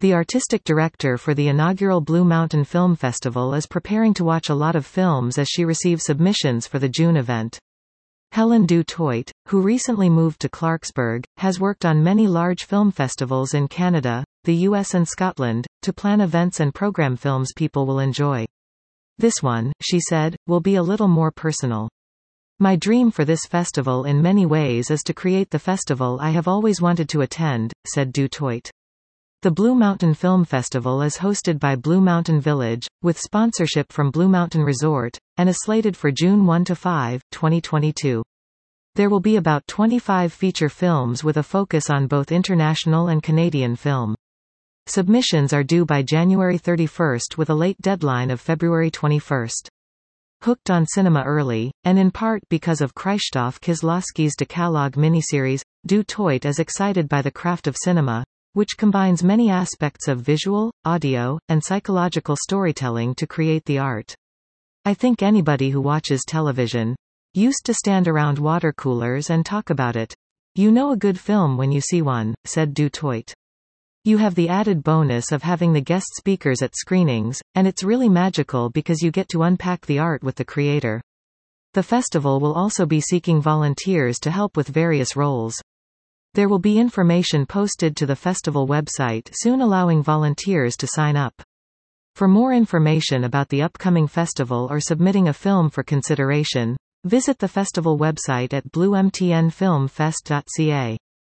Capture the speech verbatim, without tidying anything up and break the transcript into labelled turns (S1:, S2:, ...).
S1: The artistic director for the inaugural Blue Mountain Film Festival is preparing to watch a lot of films as she receives submissions for the June event. Helen Du Toit, who recently moved to Clarksburg, has worked on many large film festivals in Canada, the U S and Scotland, to plan events and program films people will enjoy. This one, she said, will be a little more personal. My dream for this festival in many ways is to create the festival I have always wanted to attend, said Du Toit. The Blue Mountain Film Festival is hosted by Blue Mountain Village, with sponsorship from Blue Mountain Resort, and is slated for June first to fifth, twenty twenty-two. There will be about twenty-five feature films with a focus on both international and Canadian film. Submissions are due by January thirty-first with a late deadline of February twenty-first. Hooked on cinema early, and in part because of Krzysztof Kieślowski's Decalogue miniseries, Du Toit is excited by the craft of cinema, which combines many aspects of visual, audio, and psychological storytelling to create the art. I think anybody who watches television used to stand around water coolers and talk about it. You know a good film when you see one, said Du Toit. You have the added bonus of having the guest speakers at screenings, and it's really magical because you get to unpack the art with the creator. The festival will also be seeking volunteers to help with various roles. There will be information posted to the festival website soon allowing volunteers to sign up. For more information about the upcoming festival or submitting a film for consideration, visit the festival website at blue m t n film fest dot c a.